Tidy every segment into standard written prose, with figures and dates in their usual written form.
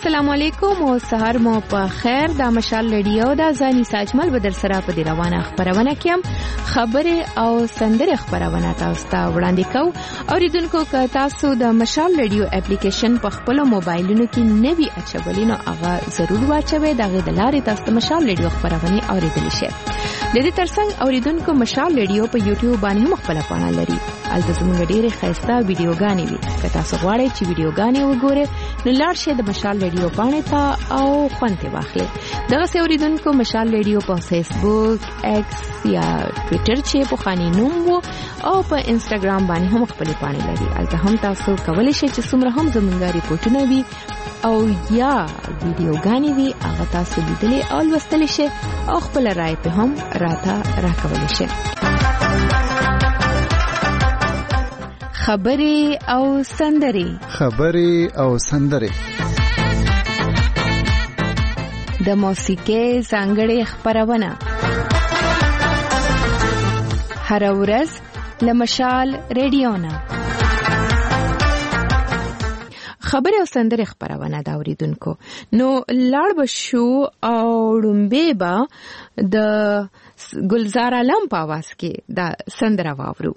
السلام علیکم او سحر مو په خیر. د مشال رادیو د ځاني ساجمل بدر سره په دی روانه خبرونه کیم خبره او سندره خبرونه تاسو ته وړاندې کوم. اوریدونکو که تاسو د مشال رادیو اپلیکیشن په خپل موبایلونو کې نوی اچولې نو هغه ضرور واچوي. دغه د لارې تاسو مشال رادیو خبرونه اوریدلی شئ. د دې ترڅنګ اوریدونکو مشال رادیو په یوټیوب باندې مختلف پاڼه لري. البته زموږ ډېرې خسته ویډیوګانې وي. که تاسو غواړئ چې ویډیوګانې وګورئ نو لاړ شئ د مشال رادیو باندې ته او خوند واخلئ. دغه اوریدونکو مشال رادیو په فیسبوک، ایکس یا ټوئیټر چې په خاني نوم وو او په انستګرام باندې هم خپل پاڼې لري. البته هم تاسو کولی شئ چې څومره هم زموږ ریپورتونه وي او یا ویډیوګانې وي هغه تاسو لیدلې او لوستلی شئ او خپل رائے په هم راته راکولی شئ. خبرې او سندرې. خبرې او سندرې د موسیقۍ ځانګړې خبرونه هر ورځ له مشال رادیو نه. خبرې او سندرې خبرونه دا اوریدونکو نو لاړ بشو او ډمبه با د گلزار علم په आवाज کې دا سندره واورو.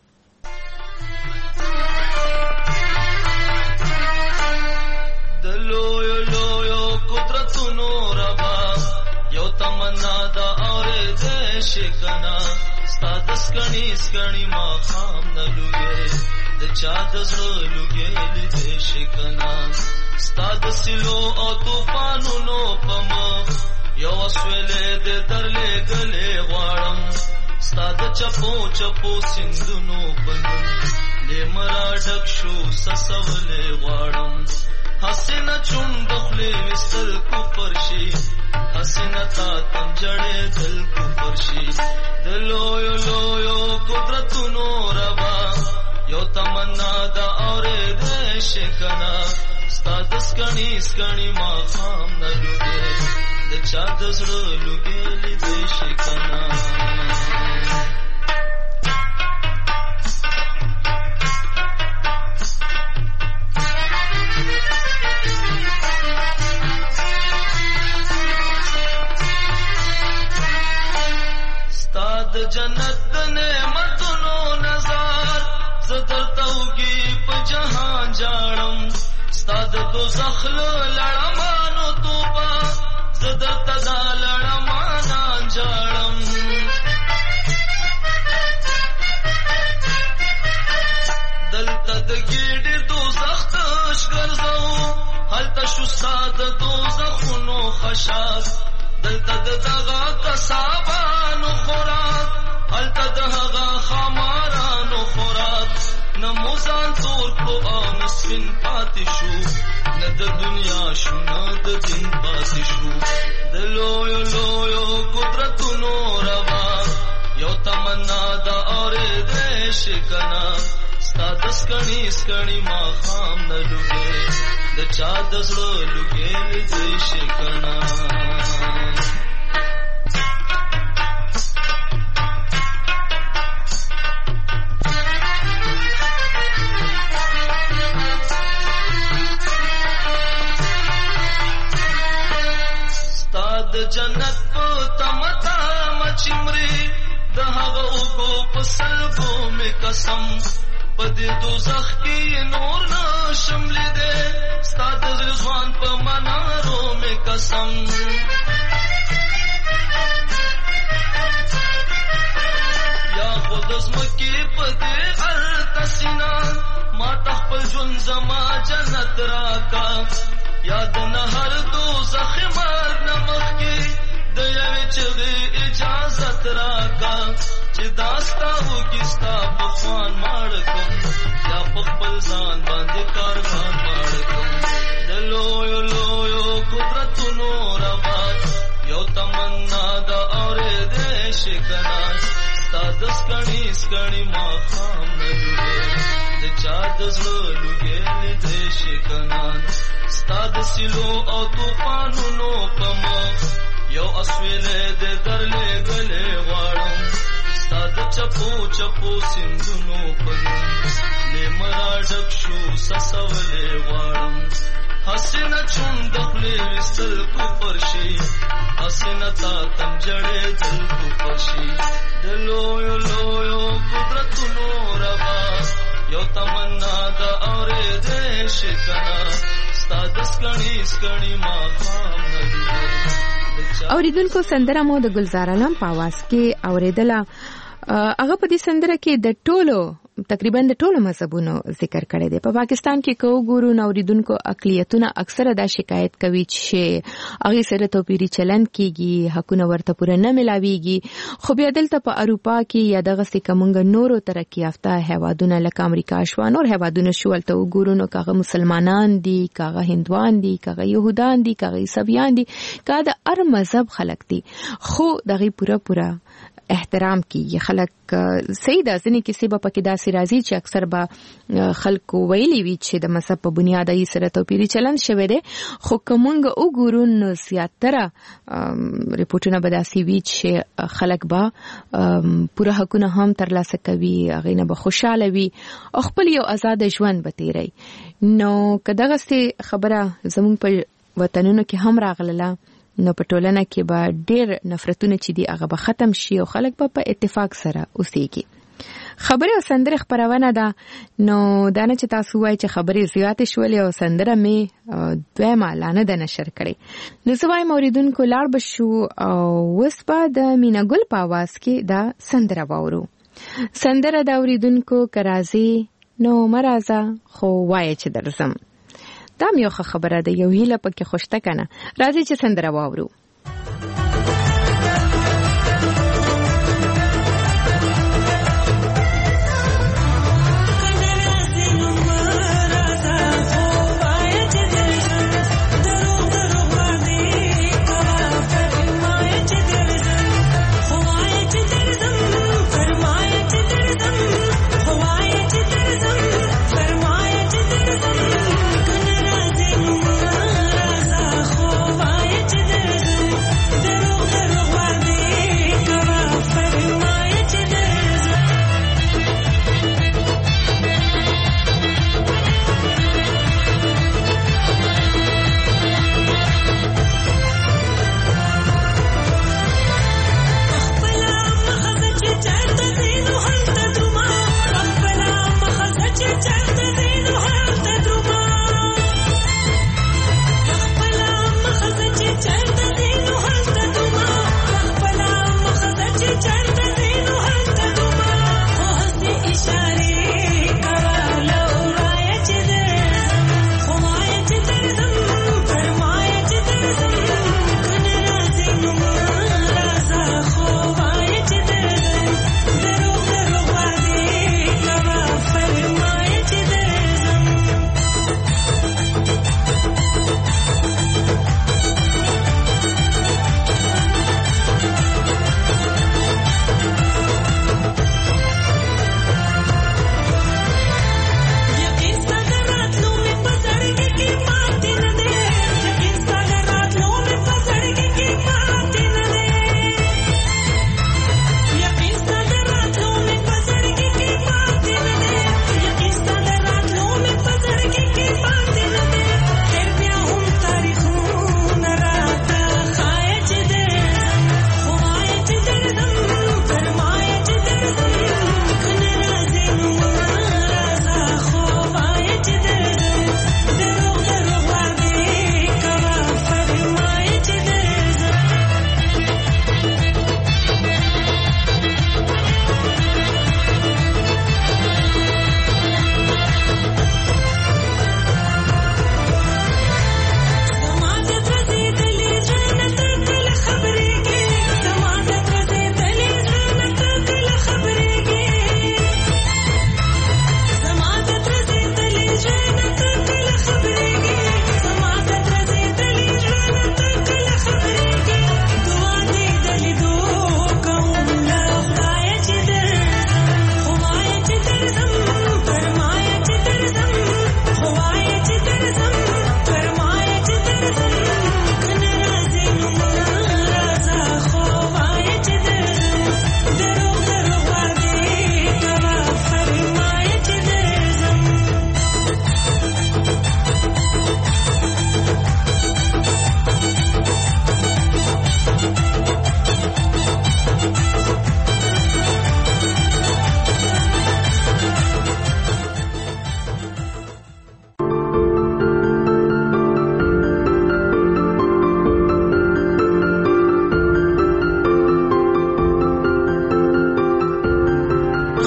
شکنا ستاد سکڼي ما خام نه لوګي د چا د زړه لوګي دې شکنا ستاد سلو او طوفانونو پم یو سویلې د درلې غلې غواړم ستاد چپو چپو سندونو پنم لمرا ډک شو سسولې غواړم حسینه چوند خپل وستل کو پرشي حسینه تا تم جړې دل کو پرشي دلویو لویو قدرتونو روا یو تمنا دا اورې دې شکنا ستاد سکڼي ما خام نه لوګي د چا د زړه لوګي دې شکنا جنت د نعمتونو نظر زدر توګي په جهان جاړم ستاد دوزخ لړمانو توبه زدر تدا لړمان جاړم دلته د ګډ دوزخ تش ګرځو هلته شو ستاد دوزخونو خشاک دلته دغه کسابانو خوراک هلته دغه خمارانو خوراک نموزان تور کو او مسکین پاتې شو نه د دنیا شو نه د دین پاتې شو د لویو لویو قدرتونو روا یو تمنا دا اورې دې شکنا ستاد سکڼي ما خام نه لوګي د چا د زړه لوګي دې شکنا جنت په تمتا مچمري د هغه وګو په سلګو می قسم په دې دوزخ کې نور نشم لیدې ستاد رضوان په منارو می قسم یا خود زمکی په دې التسینا ما تخپل جون زما جنت راکا یاد نه هر دوزخ مرګ نمخ کې د یوې چغې اجازت راکا چې داستا وګستا په خوان ماړ کوم یا په خپل ځان باندې کاروان ماړ کوم د لویو لویو قدرتونو روا یو تمنا دا اورې دې شکنا ستا د سکڼي ما خام نه لوګي د چا د زړه لوګي دې شکنا ستاد سلو او طوفانونو پم یو اسویلې د درلې غلې غواړم ستاد چپو چپو سندونو پنم لمرا ډک شو سسولې غواړم حسنا چوند خپل وستل کو پرشي حسنا تا تم جړې دل کو پرشي دلو یو قدرت نوربا یو تمنا دا اورې دې شکنا ستاد سکړی ما خام نه اوریدونکو سندره مو د گلزار علم په आवाज کې اوریدله. هغه په دې سندره کې د ټولو تقریبا د ټولو مذهبونو ذکر کړی دی. په پاکستان کې کو ګورو اوریدونکو اقلیتونه اکثره دا شکایت کوي چې هغه سره توپیری چلند کیږي، حقونه ورته پوره نه ملاويږي. خو بیا دلته په اروپا کې یا دغه سکمنګ نورو ترقی یافته هیوادونه لکه امریکا شو نور هیوادونه شولته وګورو نو کاغه مسلمانان دي، کاغه هندوان دي، کاغه يهودان دي، کاغه عیسویان دي، کاغه هر مذهب خلک دي، خو دغه پوره احترام کیږي. خلک صحیح ده ځنې کیسې به پکې داسې راځي چې اکثر به خلکو ویلي وي چې د مذهب په بنیاد یې سره توپیری چلند شوی دی، خو کومنګ وګورو نو زیاتره ریپورتونه به داسې وي چې خلک به پوره حقونه هم ترلاسه کوي، هغې نه به خوشحاله وي او خپل یو آزاد ژوند به تیری. نو که دغسې خبره زموږ په وطنونو کې هم راغله نو په ټولنه کې به ډېر نفرتونه چې دي هغه به ختم شي او خلک به په اتفاق سره اوسېږي. خبرې او سندرې خپرونه ده. نو دا نه چې تاسو وایئ چې خبرې زیاتې شولې او سندره مې دویمه لا نه ده نشر کړې. نو زه وایم اوریدونکو لاړ به شو او اوس به د مینه ګل په آواز کې دا سندره واورو. سندره د اوریدونکو که راځي نو مه راځه خو وایه چې درځم. دا مې یو خبره ده، یو هیله پکې خوشته کنه. راځي چې سندره واورو. Thank you.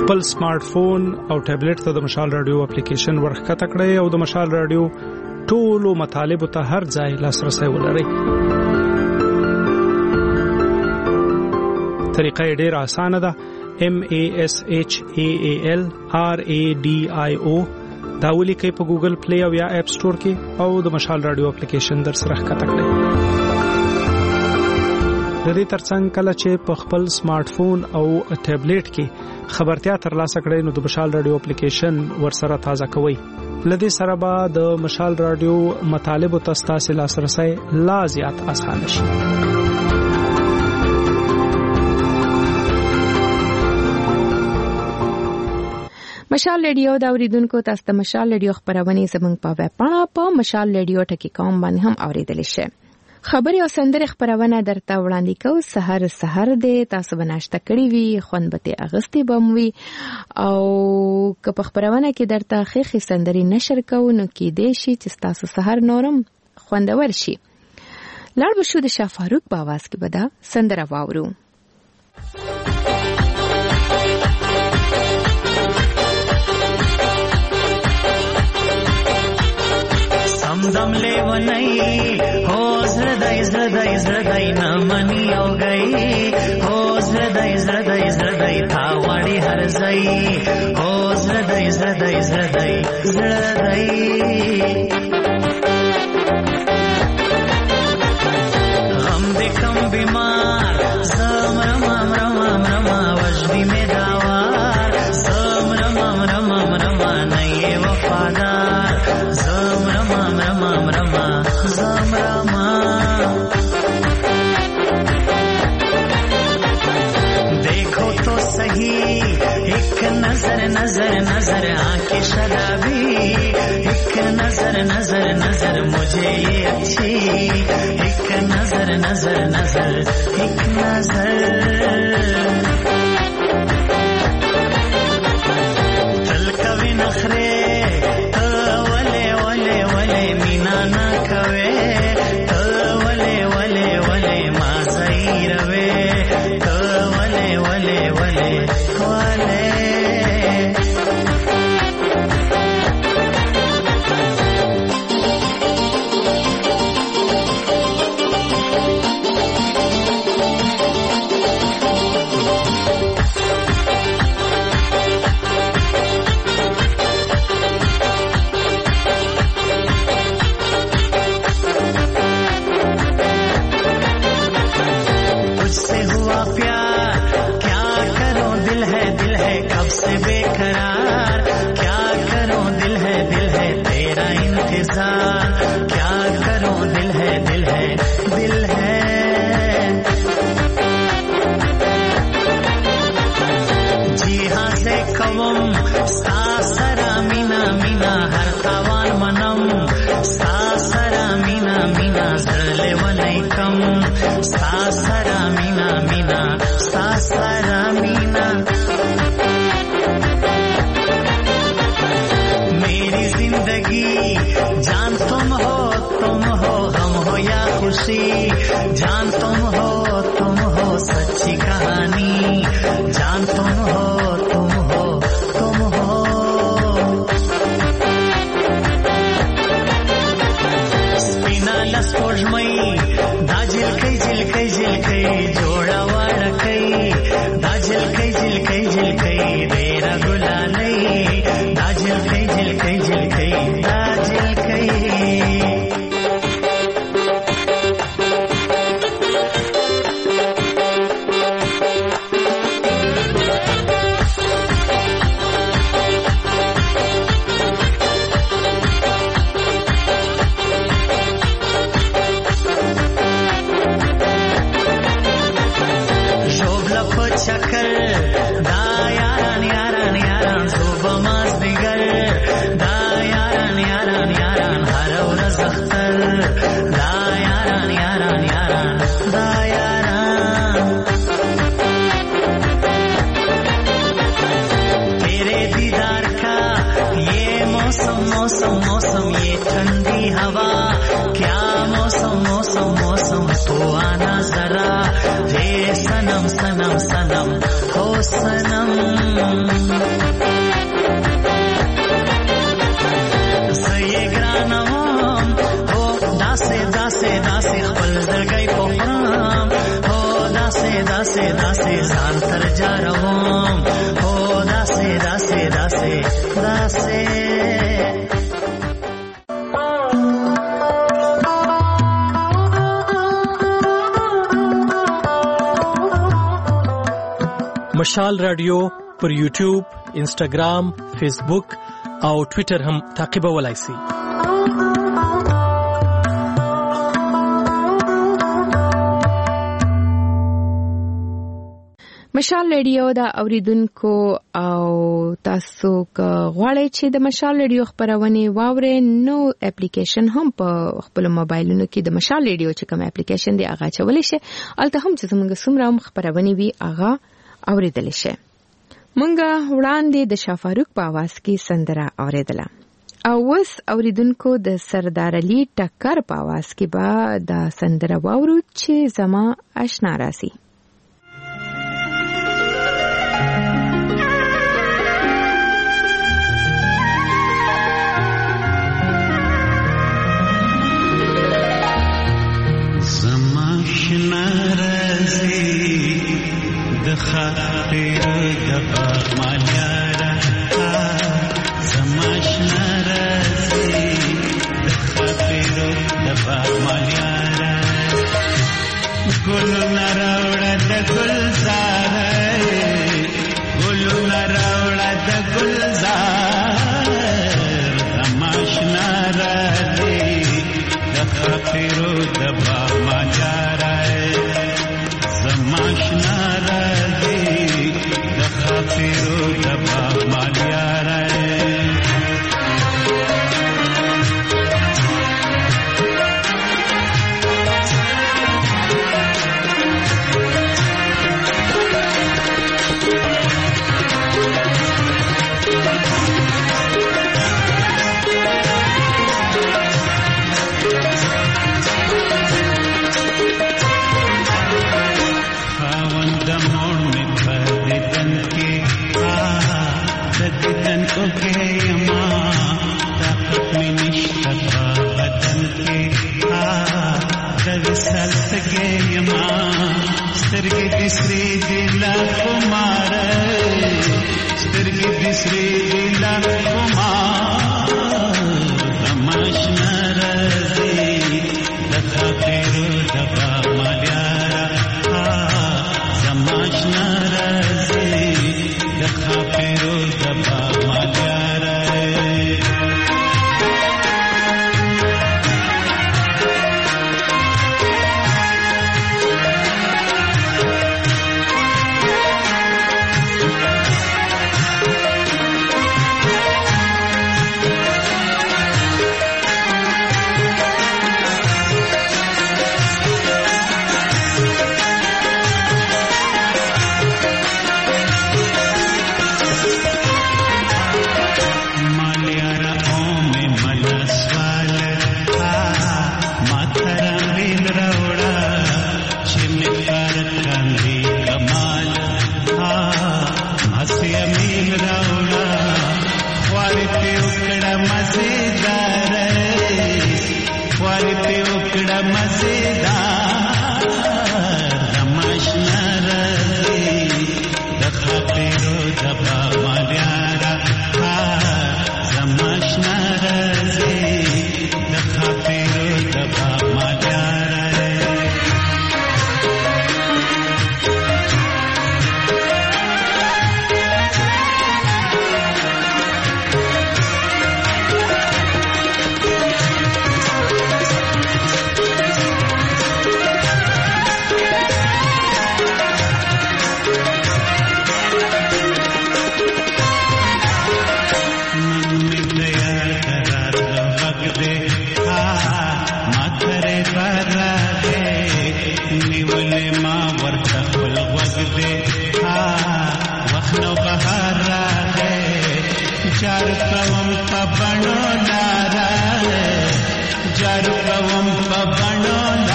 خپل سمارټ فون او ټابلیټ ته د مشال رادیو اپلیکیشن ورخکته کړئ او د مشال رادیو ټولو مطالبو ته هر ځای لاسرسي ولرئ. طریقه ډیره اسانه ده. MASHALRADIO دا ولیکئ په ګوګل پلی او یا اپ سٹور کې او د مشال رادیو اپلیکیشن در سره ښکته کړئ. د دې ترڅنګ کله چې په خپل سمارټ فون او ټابلیټ کې خبرتیا ترلاسه کړئ نو د مشال رادیو اپلیکیشن ورسره تازه کوئ. لدې سره به د مشال رادیو مطالبو ته ستاسو لاسرسي لا زیات اسانه شي. مشال رادیو دا اوریدونکو تاسو ته مشال رادیو خبرونه زموږ په ویب پاڼه په mashalradio.com باندې هم اوریدل شئ. خبري او سندره خبرونه درته وړاندې کوو. سحر دې تاسو بناشته کړی وي، خوند به اغستې بموي او که په خبرونه کې درته خېخي سندري نشر کوو نو کې دې شي چې تاسو سحر نورم خوندور شي. لاړ بشو د شاه فاروق په आवाज کې به دا سندره واورو. दम लेवनई हो हृदय नमनी हो गई हो हृदय था वाड़ी हर जई हो हृदय गम दे कम बीमार जम रमा वजदी में दावार जम रमा नहीं वफादार जम रमा देखो तो सही एक नजर आंखें शराबी एक नजर मुझे ये अच्छी एक नजर एक नजर चल कभी नखरे मीना ना कवे तो वले माज़ई रवे तो वले बेकरार क्या करूं दिल है तेरा इंतजार क्या करूं दिल है जी हाँ से कवम सासरा मीना हर तावान मनम सासरा मीना जले वनई कम सासरा मीना सासरा मीना जिंदगी जान तुम हो गम हो या खुशी जान तुम हो सच्ची कहानी जान तुम हो स्पिनाला स्पोर्जमई दा झिलकै जोड़ा वाड़कै दा झिलकै देरा गुलालै दा झिलकै सनम सये ग्रानम हो दासे दासे दासे खपल दरगई पोखराम हो दासे दासे दासे जान तर जा रवम हो दासे दासे दासे दासे مشال رادیو پر یوټیوب، انسټاګرام، فیسبوک او ټوئیټر هم تعقیبولای شئ. مشال رادیو دا اوریدونکو او تاسو غواړئ چې د مشال رادیو خبرونه واورئ نو اپلیکیشن هم په خپل موبایلونو کې د مشال رادیو چې کوم اپلیکیشن دی هغه چولې شي. الته هم چې زموږ سمرا خبرونه وی هغه اوریدل شي. مونږه وړاندې د شافاروق په आवाज کې سندره اوریدله او وس اوریدونکو د سردار علي ټکر په आवाज کې به د سندره واورو چې زما آشنا راسي. زما آشنا راسي د خاطر د مالیارا زماشنا راسي د خاطر د مالیارا ګل نراوړه د ګلزار ګل نراوړه د ګلزار زماشنا راسي د خاطر د مالیارا زماشنا फिरो दबा मालियारा سترګې د سری دلا کومار سترګې د سری دلا کومار تماشنا رازي د خاطر د مالیارا تماشنا رازي د خاطر د مالیارا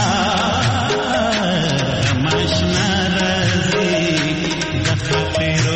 Pero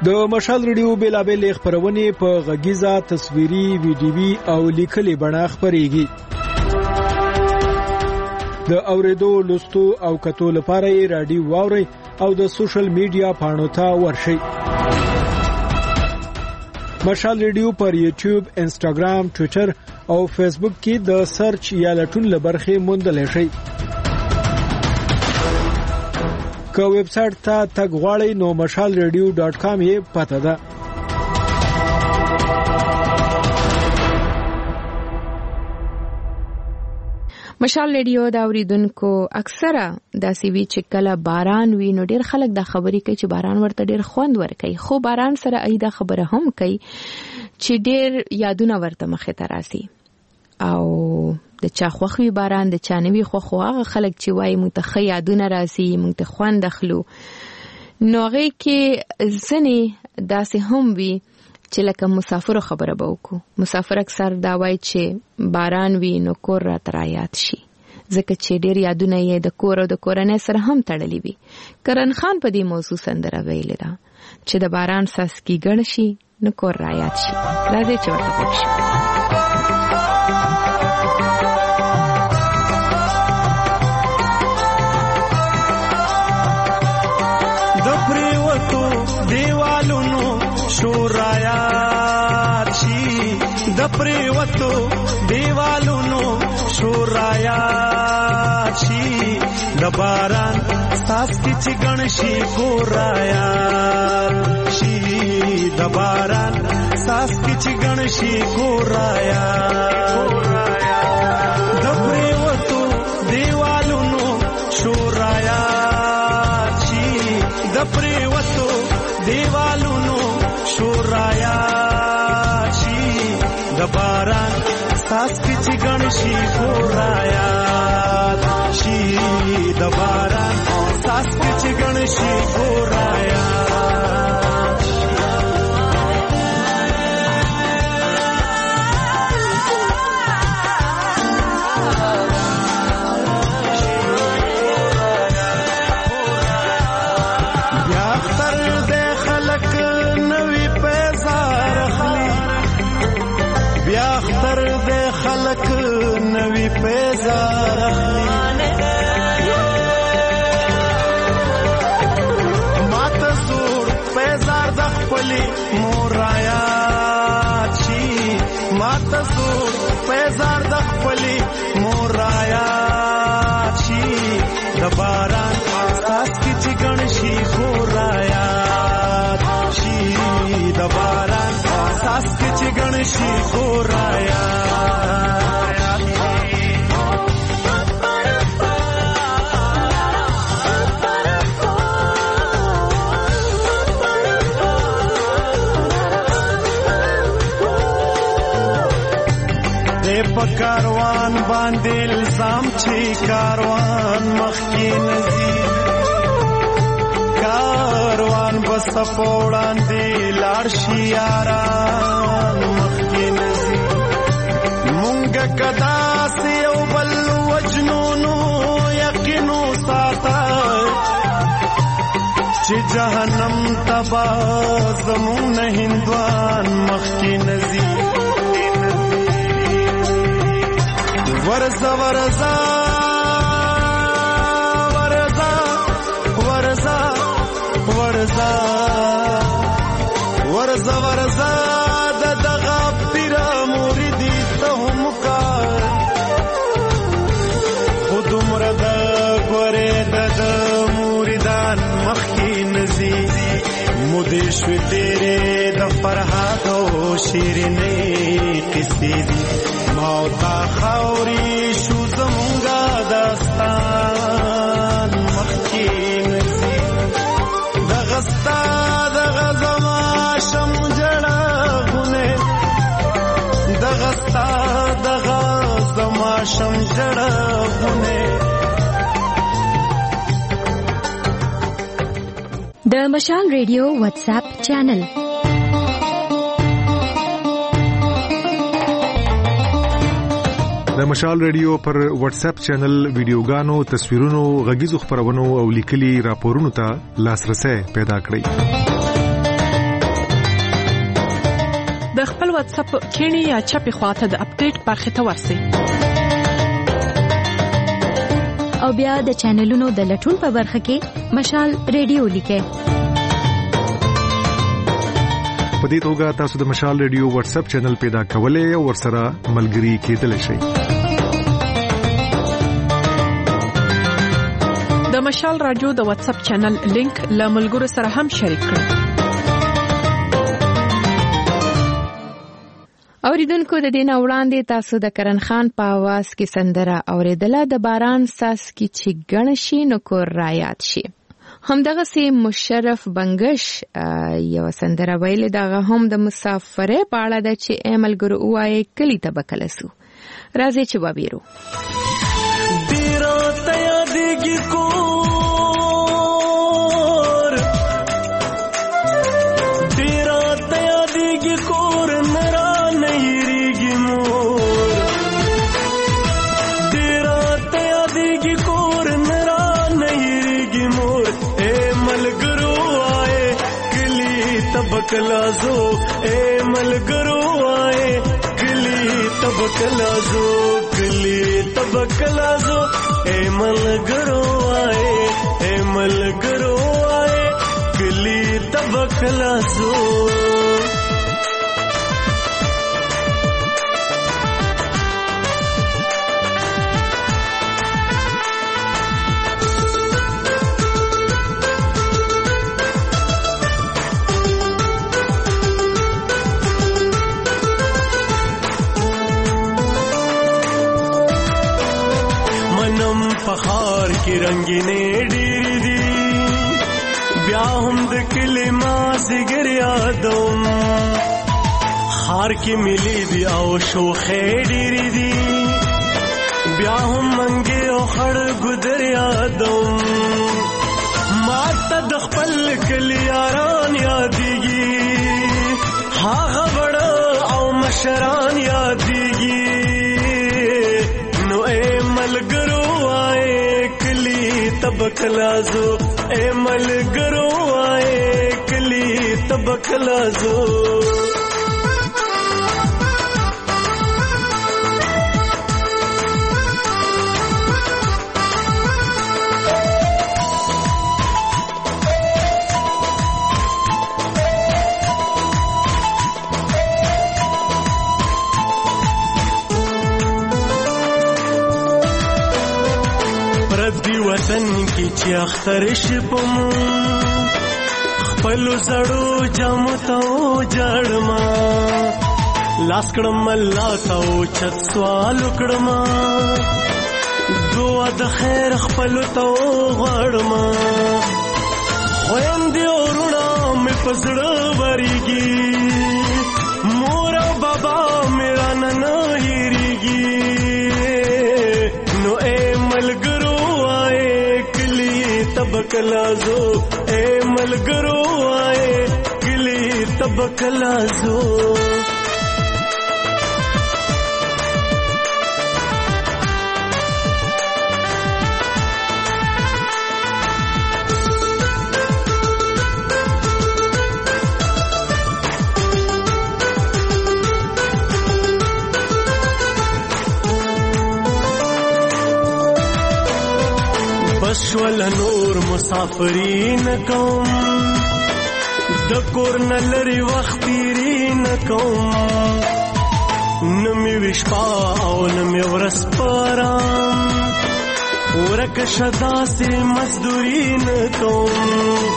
د مشال ریډیو بیلابل خبرونه په غږیزه تصویري ویډیوي او لیکلي بڼه خبريږي د اوریدو لوستو او کتو لپاره یې رادیو واوري او د سوشل میډیا پاڼو ته ورشئ مشال ریډیو پر یوټیوب انسټاګرام ټوئیټر او فیسبوک کې د سرچ یا لټون لبرخه موندلی شئ که ویب سټ ته تګ غواړئ نو mashalradio.com یې پته ده مشال ریډیو دا اوریدونکو اکثره داسې وی چې کله باران وي نو ډیر خلک دا خبرې کوي چې باران ورته ډیر خوند ورکوي خو باران سره ایدا خبره هم کوي چې ډیر یادونه ورته مخه ته راسي او د چا خوخوي باران د چا نوي خوخو هغه خلک چې وایي متخ یادونه راسي مونږ ته خوند اخلو نوغه کې ځنې داسې هم وي چې لکه مسافر خبره به وکړو مسافر اکثر دا وایي چې باران وي نو کور را ترایات شي ځکه چې ډیر یادونه یې د کور او د کورنۍ سره هم تړلې وي کرن خان په دې موضوع سندره ویلې ده چې د باران ساسکی ګڼ شي نو کور را یاد شي راځي چې ورته پوښتنه د پریوتو دیوالونو شورایات شي د پریوتو دیوالونو شورایات شي د باران ساسکی چې ګڼ شي ګورایات شي د باران ساسکی چې ګڼ شي ګورایات د پریوتو دیوالونو شورایات شي د پریوتو دیوالونو شورایات شي د باران ساسکی چې ګڼ شي ګورایات شي د باران ساسکی چې ګڼ شي ګورایات خلق نوی پیزار مات زور پیزار د خپلی مورایات شي مات زور پیزار د خپلی مورایات شي د باران ساسکی چې ګڼ شي ګورایات شي د باران ساسکی چې ګڼ شي ګورایات کاروان باندې الزام چې کاروان مخکې نزي کاروان بس پوړان دی لاړ شي یاران مخکې نزي مونږ کدا سي او بل وجنونو یقینو ساته چې جهنم تبا زمون هندوان مخکې نزي ورزا ورزا ورزا ورزا ورزا ورزا ورزا دغه پیر مریدی ته هم کار خود مرد ګوره د مریدان مخکې نزي مودې شو تیرې د فرحات او شیرینې قصې دي موتا خوري شو زمونږه داستان مخکې نزي دغستا دغه زما شم جړغونه دغستا دغه زما شم جړغونه د مشال ریډیو واتس اپ چینل د مشال ریډیو پر واتس اپ چینل ویډیوګانو تصویرونو غږیزو خبرونو او لیکلي راپورونو ته لاسرسي پیدا کړئ د خپل واتس اپ کینی یا چپی خواته د اپډیټ برخه ته ورسئ او بیا د چینلونو د لټون په برخه کې مشال ریډیو لیکئ. په دې توګه تاسو د مشال ریډیو واتس اپ چینل پیدا کولای او ورسره ملګري کېدلی شئ. د مشال رادیو د واتس اپ چینل لینک له ملګرو سره هم شریک کړئ. اوریدونکو د دین وړاندې تاسو د کرن خان په आवाज کې سندره اوریدله د باران ساس کی چې غنشي نو کور را یاد شي. همدغه سي مشرف بنگش یو سندره ویل دغه هم د مسافرې په اړه د چې عمل ګرو وای کلی تبکلسو راځي چې وابیرو تیرا تیا دیږي کور تیرا تیا دیږي کور نرا نېریږي مور تیرا تیا دیږي کور نرا نېریږي مور اے ملګرو آئے کلی تبکلازو اے ملګرو آئے کلی تبکلازو کلی تبکلازو اے ملګرو آئے کلی تبکلازو پخار کی رنگینه ډېری دي بیا هم د کلمه زګر یادوم خار کی ملي دی او شوخه ډېری دي بیا هم منګي او خړ ګدر یادوم ماته د خپل کلی یاران یادېږي هغه وړ او مشران یادېږي نو اے ملګرو تبکلازو اے ملګرو آئے کلی تبکلازو وطن کی چې اختر شپم خپل زړو جام ته جړما لاس کړم الله ته چت سوال کړم دعا د خیر خپل ته غړما خويندې ورونه مې پزړه وريږي مور او بابا میرا نن هېریږي نو اے ملګرو تبکلازو اے ملګرو آئے کلی تبکلازو شول نور مسافرین کوم د کور نلری وخت تیرین کوم نمی وشپا او نمی ورس پارام ورک شدا سے مزدورین کوم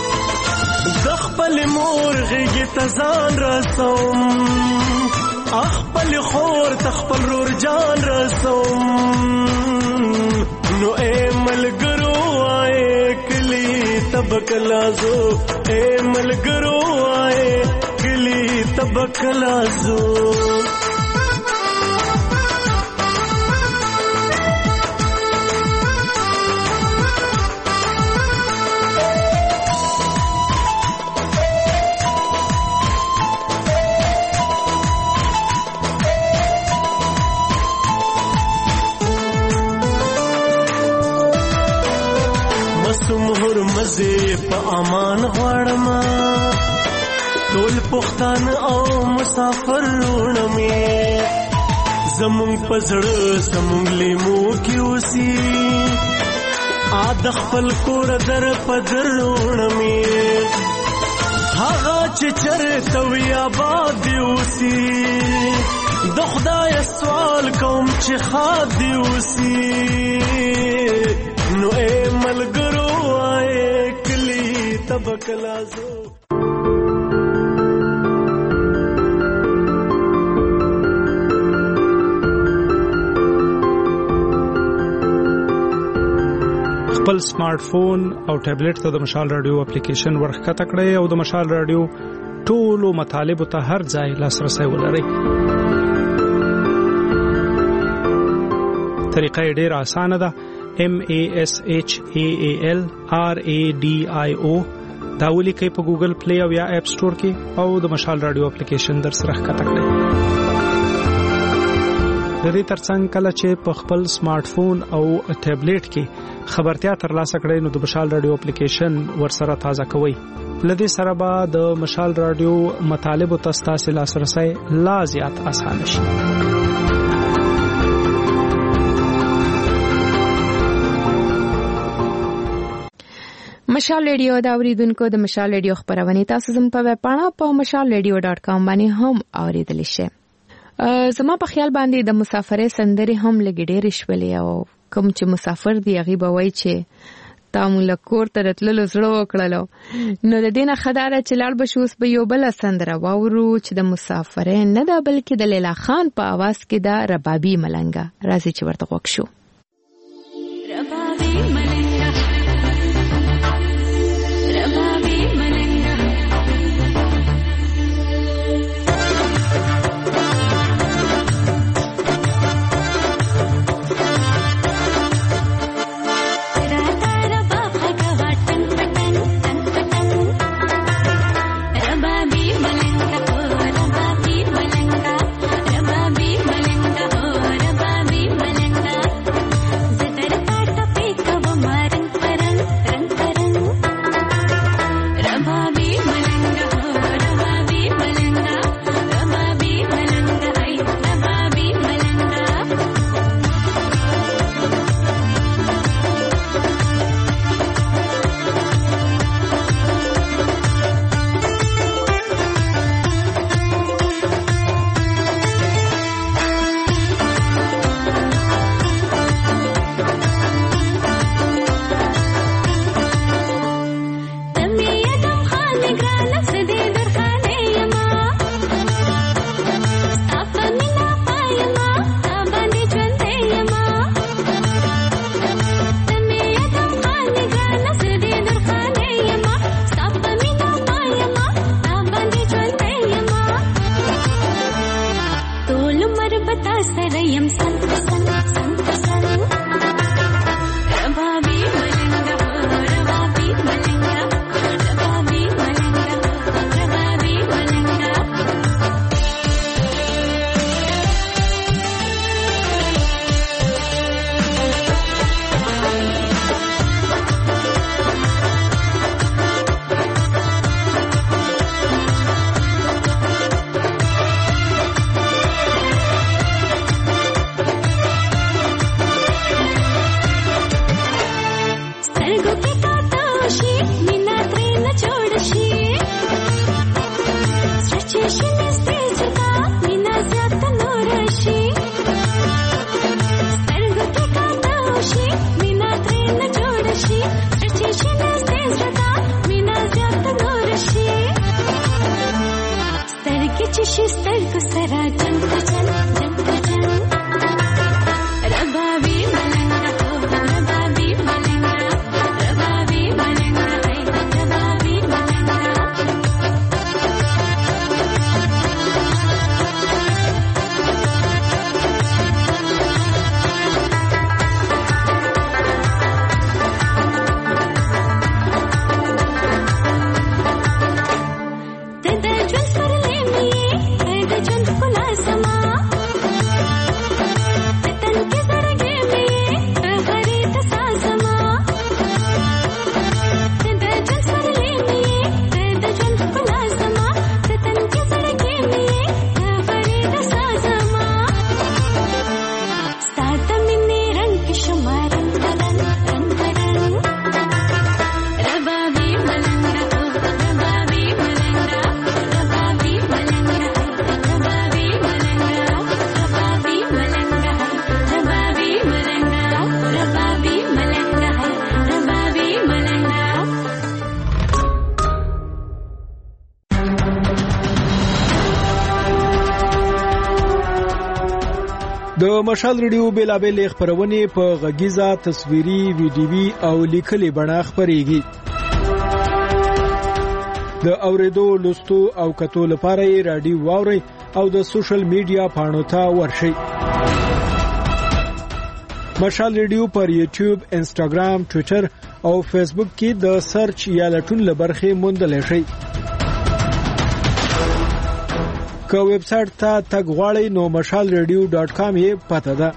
دخپل مور غیگی تزان رسوم اخپل خور تخپل رور جان رسوم نو اے ملګرو آئے کلی تبکلازو اے ملګرو آئے کلی تبکلازو مهر مزه په امان غواړم ټول پښتون او مسافر ورونه مې زمونږ پزړه زمونږ لیمو کې اوسي د خپل کور در پدر ورونه مې هغه چې چرته وي آباد دی اوسي د خدای سوال کوم چې خاد دی اوسي نو اے ملګرو آئے کلی تبکلازو خپل سمارټ فون او ټابلیټ ته د مشال رادیو اپلیکیشن ورخته کړئ او د مشال رادیو ټولو مطالبه ته هر ځای لاسرسي ولرئ. طریقه ډېره اسانه ده. MASHAALRADIO دا ولیکئ په ګوګل پلی او یا اپ سٹور کې او د مشال رادیو اپلیکیشن در سره ښکته کړئ. د دې ترڅنګ کله چې په خپل سمارټ فون او ټابلیټ کې خبرتیا ترلاسه کړئ نو د مشال رادیو اپلیکیشن ورسره تازه کوئ. لدې سره به د مشال رادیو مطالب او تاسو لاسرسي لا زیات اسانه شي. مشال ریډیو دا اوریدونکو د مشال ریډیو خبرونه تاسو زموږ په ویب پاڼه په mashalradio.com باندې هم اوریدلی شئ. زما په خیال باندې د مسافرې سندري هم لګډې رښولې او کوم چې مسافر دی هغه به وای چې تاسو لکور ته راتللو زړه وکړلو نو د دینه خدای چې لاړ بشوس به یو بل سندره واورو چې د مسافرې نه ده بلکې د لیلا خان په आवाज کې دا ربابي ملنګا راځي چې ورته وښو. ربابي ملنګا ربابي ملنګا ژوند خلاصما د مشال ریډیو بیلابل خبرونه په غږیزه تصویري ویډیوي او لیکلي بڼه خبريږي. د اوریدو لوستو او کتو لپاره رادیو واوري او د سوشل میډیا پاڼو ته ورشئ. مشال ریډیو پر یوټیوب، انسټاګرام، ټوئیټر او فیسبوک کې د سرچ یا لټون لبرخه موندل شي. که ویب سټ ته تګ غواړئ نو mashalradio.com یې پته ده.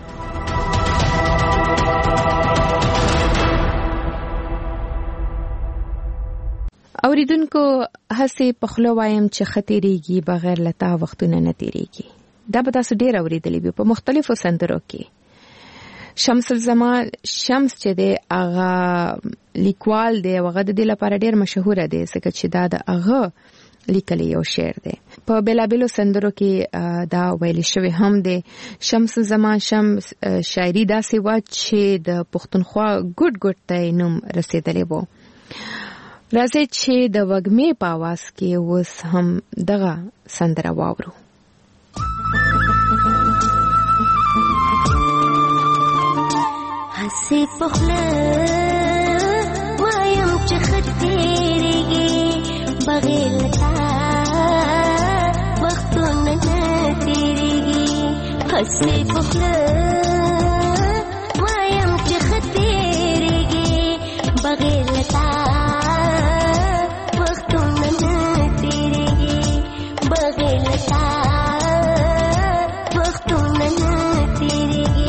اوریدونکو هڅه پخلو وایم چې خطرېږي بغیر لتا وختونه نه تیریږي. دا به تاسو ډیر اوریدلې به په مختلفو سندرو کې. شمس الزمان شمس چې دی هغه لیکوال دی، هغه د دې لپاره ډیر مشهور دی ځکه چې دا د هغه لیکلی یو شعر دی. په بلابلو سندرو کې دا ویل شوی هم دی. شمس الزمان شمس شاعري داسې و چې د پښتونخوا ګډ ته نوم رسیدلی وو. راځي چې د وږمې په आवाज کې اوس هم دغه سندره واورو. هسې پخله وایم چې خطرېږي بغیر تا وختونه نه تېرېږي. هسې پخله وایم چې خطرېږي بغیر تا وختونه نه تېرېږي. بغیر تا وختونه نه تېرېږي.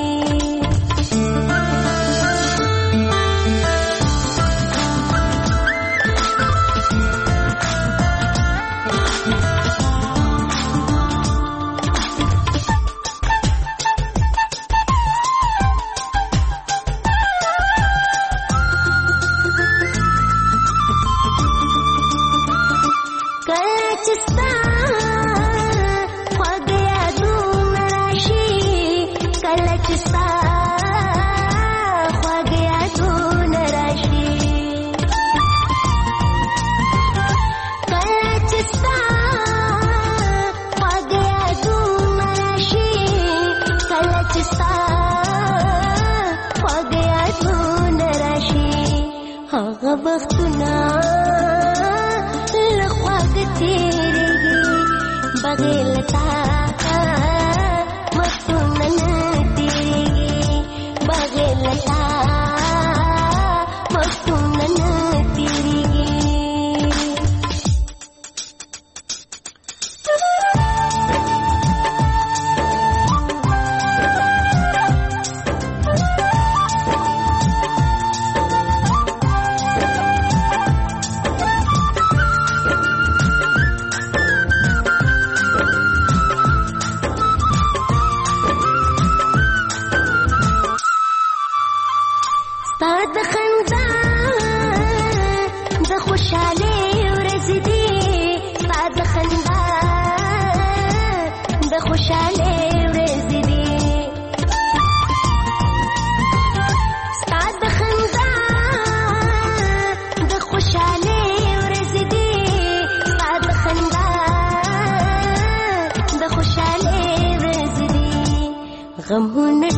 غمونه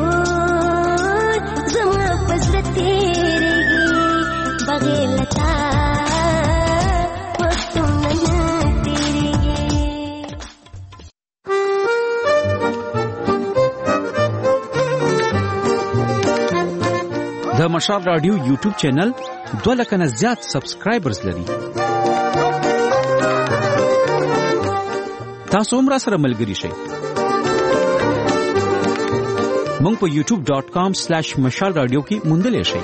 ټول زما پزړه تیریږي بغیر تا وختونه نه تیریږي. د مشال رادیو یوټیوب چینل 2 لک نه زیات سبسکرایبرز لري. تاسو هم را سره ملګری شئ. مونږ په youtube.com/mashalradio کې موندلې شئ.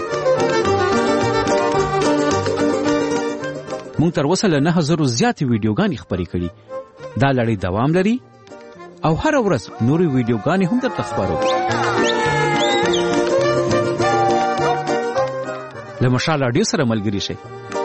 مونږ تر اوسه له 9000 زیاتې ویډیوګانې خبرې کړې. دا لړۍ دوام لري او هر ورځ نورې ویډیوګانې هم درته خبرو. له مشال رادیو سره ملګری شئ.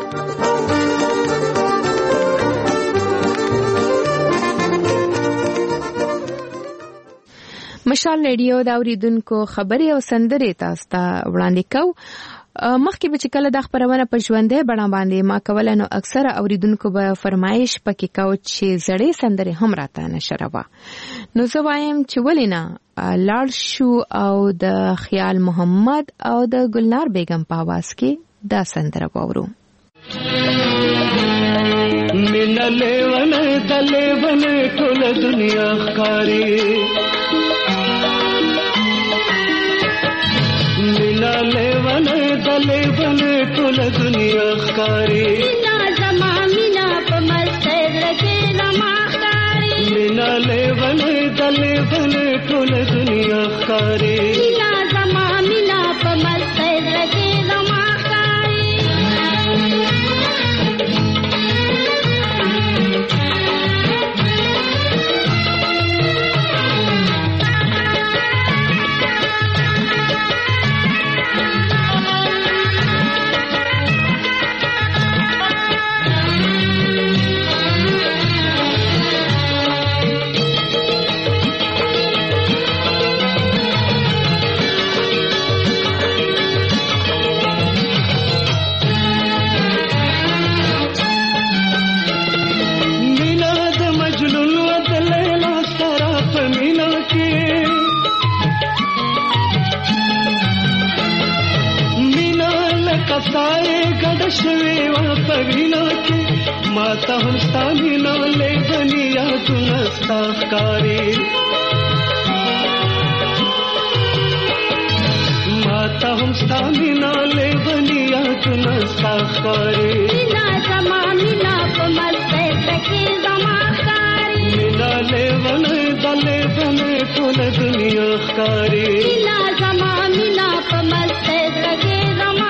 مشال ریډیو دا اوریدونکو خبري او سندري تاسو ته وړاندې کوو. مخکې به چې کله د خبرونه په ژوندې بڼه باندې ما کوله نو اکثره اوریدونکو به فرمایش پکې کاوه چې زړې سندري هم راته نشره و. نو زه وایم چې ولې نه لاړ شو او د خیال محمد او د ګلنار بیگم په आवाज کې دا سندره واورو. مینا لیون د لیون ټول دنیا ښکاری مینا لیون د لیون ټول دنیا ښکاری مینا زما مینا په مسته درکې زما ښکاری مینا لیون د لیون ټول دنیا ښکاری مینا زما مینا په مسته درکې زما شوی و پوینا کې ماته هم ستا مینا لیونی یادونه ستا ښکاري ماته هم ستا مینا لیونی یادونه ستا ښکاري مینا زما مینا په مسته درکې زما ښکاري مینا لیون د لیون ټول دنیا ښکاري مینا زما مینا په مسته درکې زما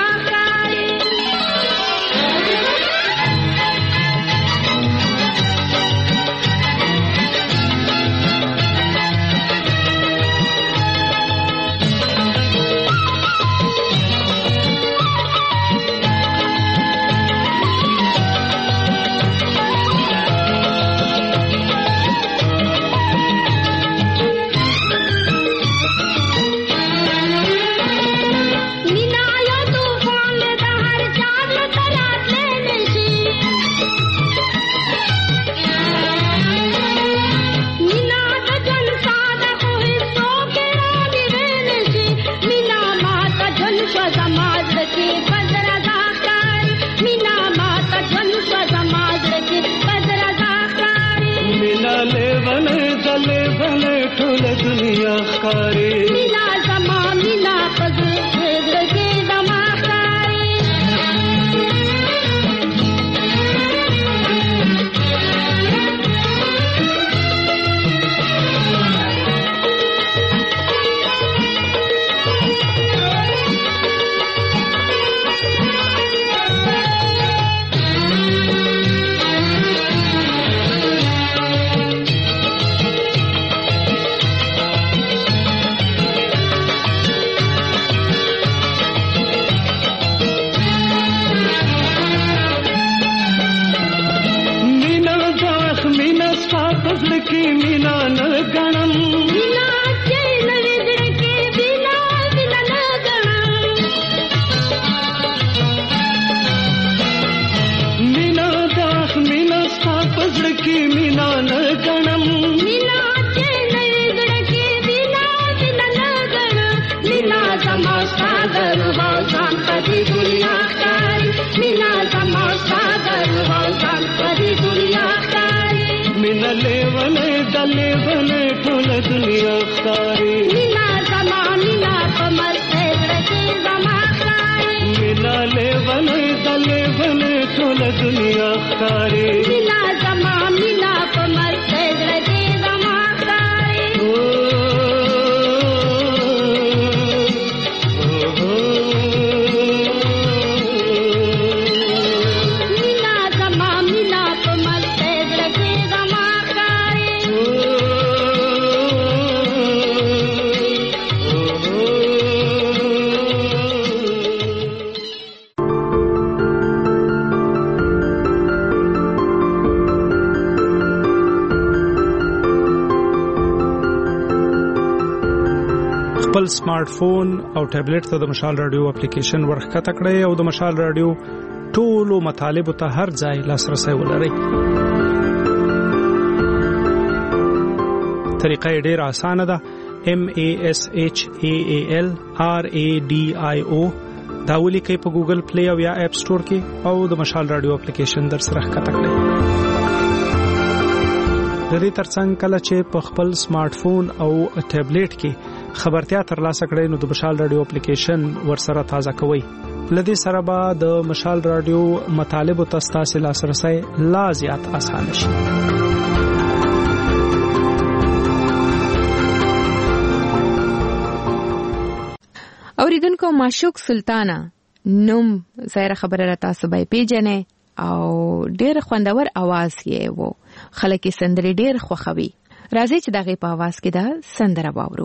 دنیا ښکاري مینا زما مینا په زړه کې زما ښکاري مینا نه غنم مینا چې نوې زړه کې بنا بنا نه غنم مینا داخ مینا ستا پزړه کې مینا نه غنم مینا چې نوې زړه کې بنا بنا نه غنم مینا زما ستا دروا ځان په دې دنیا ښکاري مینا زما ستا دروا ځان په دې دنیا ښکاري مینا لیون د لیون ټول دنیا ښکاري مینا زما مینا په مسته درکې زما ښکاري مینا لیون د لیون ټول دنیا ښکاري مینا زما مینا په مسته درکې زما ښکاري مینا زما مینا په مسته درکې زما ښکاري خپل سمارټ فون او ټابلیټ ته د مشال رادیو اپلیکیشن ورخکته کړئ او د مشال رادیو ټولو مطالبه ته هر ځای لاسرسي ولرئ. طریقه ډیره اسانه ده. MASHAALRADIO دا ولیکئ په ګوګل پلی او یا اپ سٹور کې او د مشال رادیو اپلیکیشن در سره ښکته کړئ. د دې ترڅنګ کله چې په خپل سمارټ فون او ټابلیټ کې خبرتیا ترلاسه کړئ نو د مشال رادیو اپلیکیشن ورسره تازه کوئ. لدې سره به د مشال رادیو مطالب او تاسو لاسرسي لا زیات آسان شي. اوریدونکو معشوق سلطانا نوم ظاهر خبره را تاسو به پیژنې او ډېر خوندور आवाज یې وو. خلک یې سندرې ډېر خوښوي. راځي چې دغه په आवाज کې دا سندره واورو.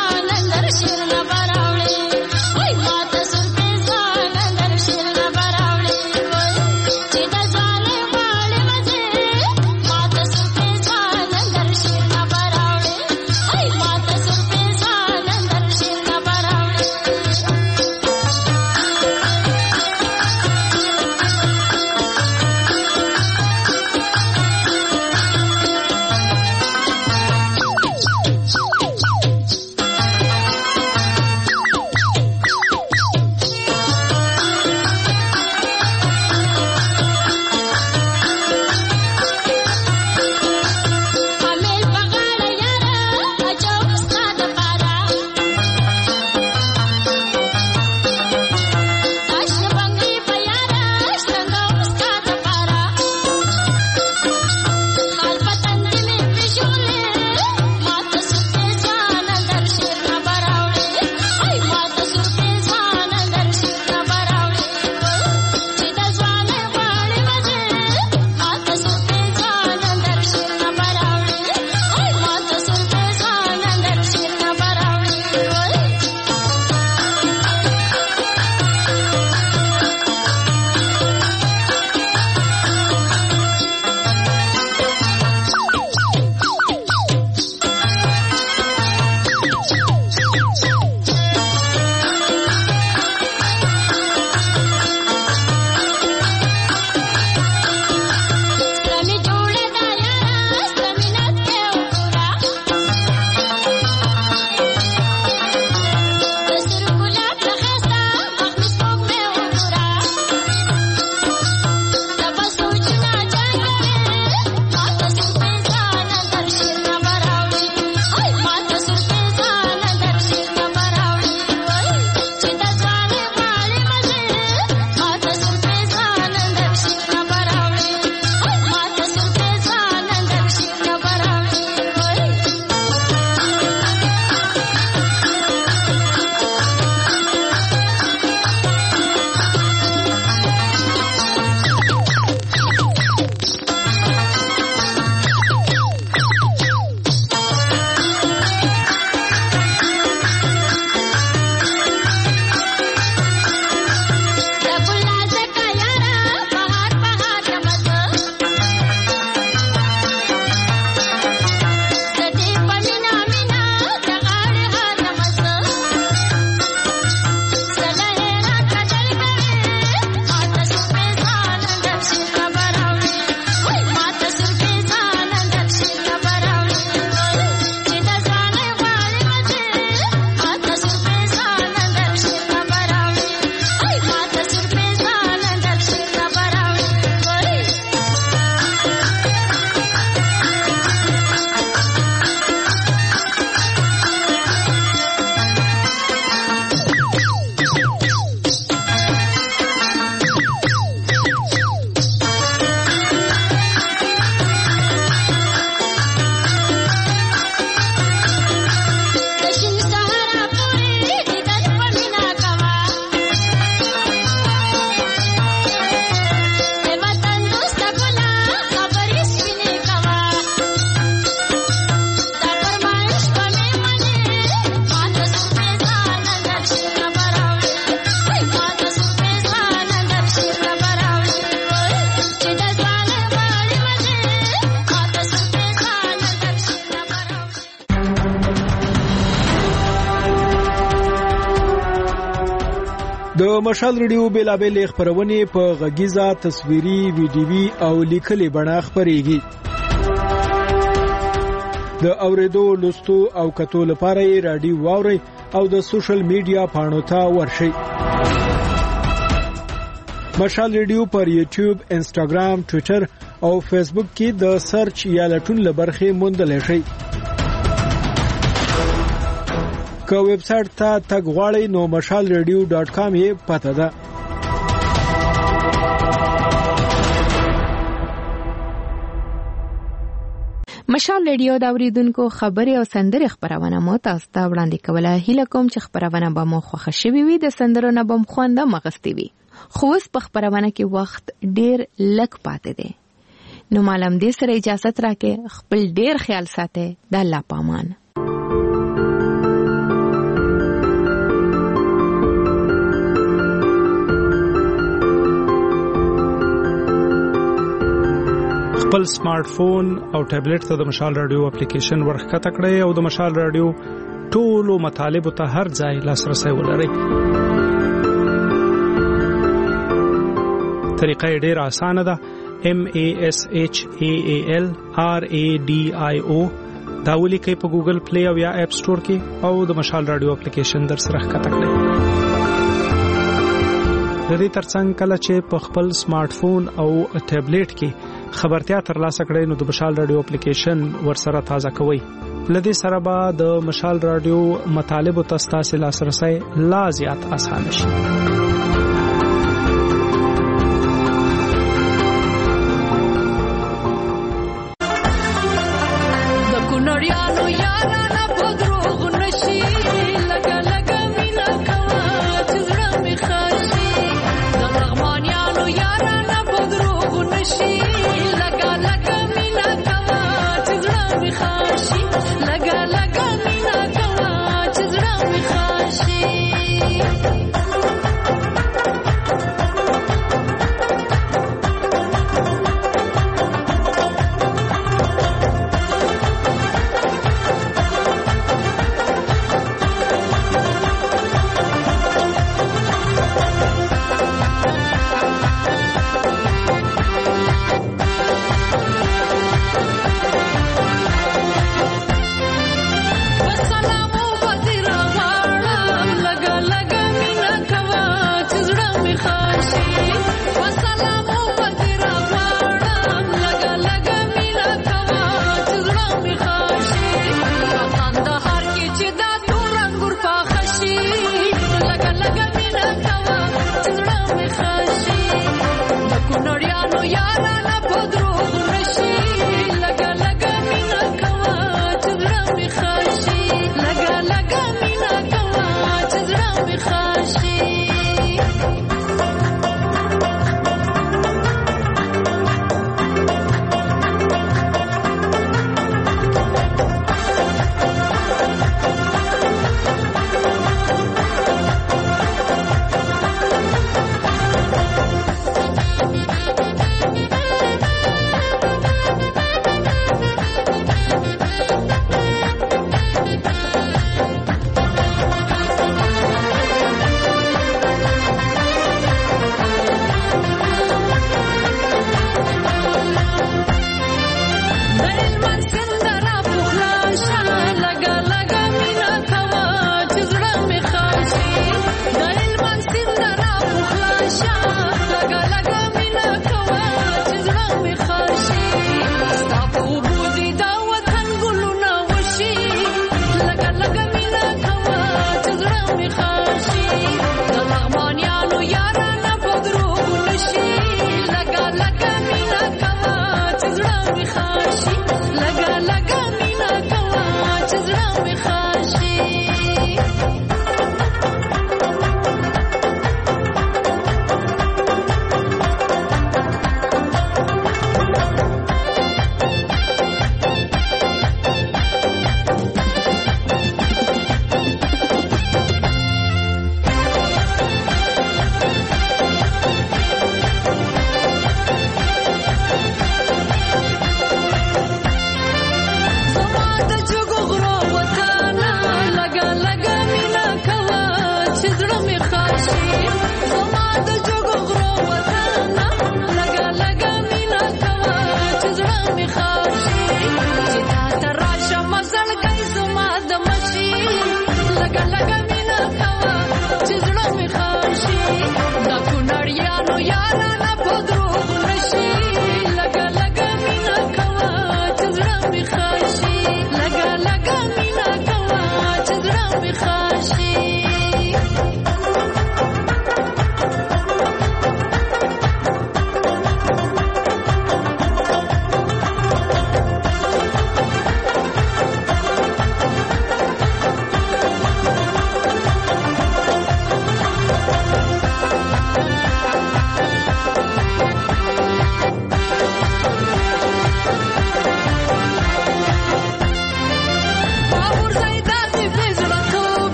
Bara د مشال ریډیو بیلابل خبرونه په غږیزه تصویري ویډیوي او لیکلي بڼه خبريږي. د اوریدو لوستو او کتو لپاره یې رادیو واوري او د سوشل میډیا پاڼو ته ورشئ. مشال ریډیو پر یوټیوب، انسټاګرام، ټوئیټر او فیسبوک کې د سرچ یا لټون لبرخې موندل شي. که ویب سټ ته تګ غواړئ نو mashalradio.com یې پته ده. مشال ریډیو دا اوریدونکو خبري او سندري خبرونه مو تاسو ته وړاندې کوله. هیله کوم چې خبرونه به مو خوښ شوي وي، د سندرو نه به مو خوند مغستی وي. خو اوس په خبرونه کې وخت ډیر لږ پاتې دی. نو مالم دې سره اجازه راکې خپل ډیر خیال ساتئ. د الله پامان. خپل سمارټ فون او ټابلیټ ته د مشال رادیو اپلیکیشن ورخکته کړئ او د مشال رادیو ټولو مطالب ته هر ځای لاسرسي ولرئ. طریقه ډېر اسانه ده. MASHALRADIO دا ولیکئ په ګوګل پلی او یا اپ سٹور کې او د مشال رادیو اپلیکیشن در سره ښکته کړئ. د دې ترڅنګ کله چې په خپل سمارټ فون او ټابلیټ کې خبرتیا ترلاسه کړئ نو د مشال رادیو اپلیکیشن ورسره تازه کوئ. لدې سره به د مشال رادیو مطالب او تاسو لاسرسي لا زیات آسان شي.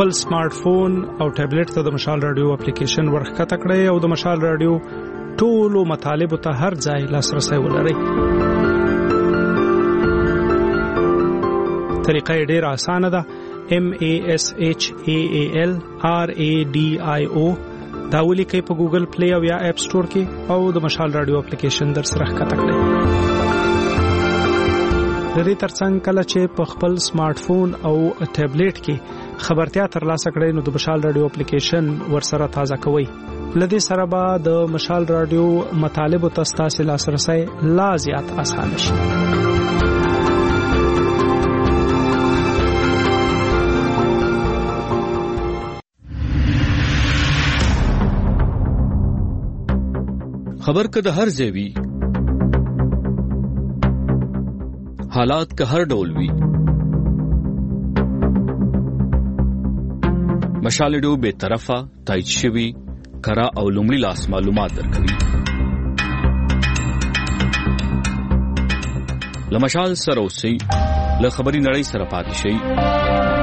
خپل سمارټ فون او ټابلیټ ته د مشال رادیو اپلیکیشن ورخکته کړئ او د مشال رادیو ټولو مطالبو ته هر ځای لاسرسي ولرئ. طریقه ډېره اسانه ده. MASHAALRADIO دا ولیکئ په ګوګل پلی او یا اپ سٹور کې او د مشال رادیو اپلیکیشن در سره ښکته کړئ. د دې ترڅنګ کله چې په خپل سمارټ فون او ټابلیټ کې خبرتیا ترلاسه کړئ نو د مشال رادیو اپلیکیشن ورسره تازه کوئ. لدې سره به د مشال رادیو مطالبو ته ستاسو لاسرسي لا زیات اسانه شي. خبر که د هر ځای وي، حالات که هر ډول وي، مشال رادیو به طرفه تایید شوی کرا او لومړی لاس معلومات درکوي. له مشال سره اوسئ، له خبري نړۍ سره پاتې شئ.